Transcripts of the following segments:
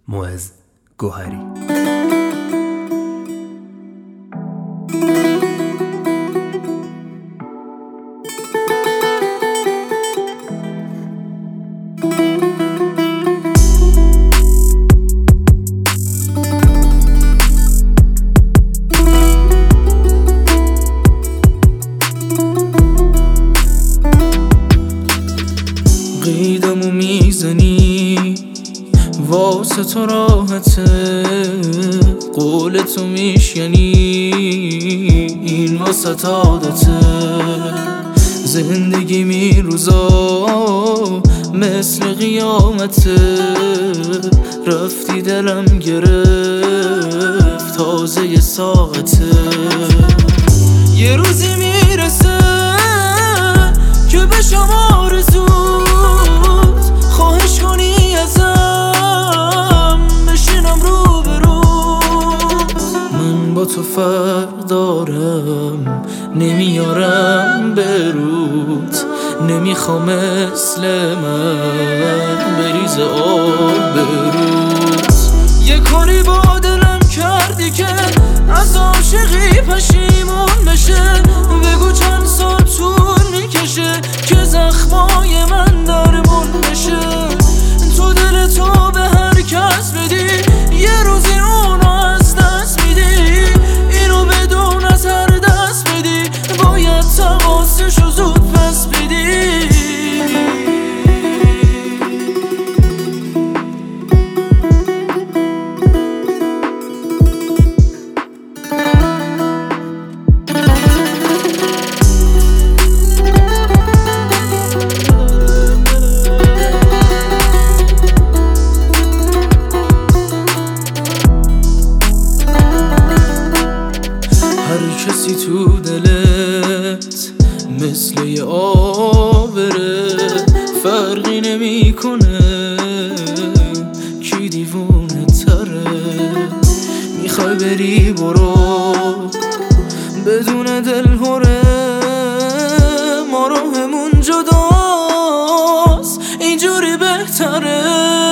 معز گوهری. قیدمو میزنی واسه تو راحته، قول تو میشکنی این واسه عادته. زندگی می روزا مثل قیامته، رفتی دلم گرفت تازه یه ساعته. یه روزی میرسه که بشم آرزوت، خواهش کنی ازم بشینم رو به روت. من با تو فرق دارم نمیارم بروت، نمیخوام مثل من بریز آب بروت. یه کاری با دلم کردی که از عاشقی پشیمون بشه، بگو چند سال طول میکشه که زخمای من درمون بشه. تو دل تو به هر کس بدی یه روزی اونو از دست میدی، اینو بدون از هر دست بدی باید تقاسشو زود پس بدی. هر کسی تو دلت مثل یه آبره، فرقی نمی کنه کی دیوونه تره. میخوای بری برو بدون دل هره، ما راهمون جداست اینجوری بهتره.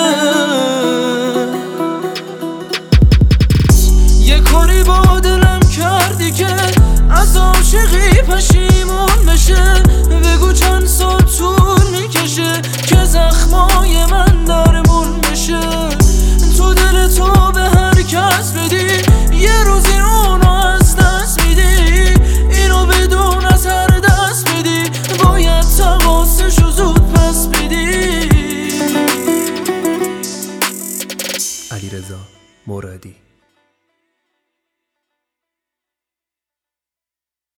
یه کاری با دلم کردی که از عاشقی پشیمون بشه، بگو چند سال طول میکشه که زخمای من درمون بشه. تو دل تو به هر کس بدی یه روزی اونو از دست میدی، اینو بدون از هر دست بدی باید تقاسشو زود پس بدی. علیرضا مرادی.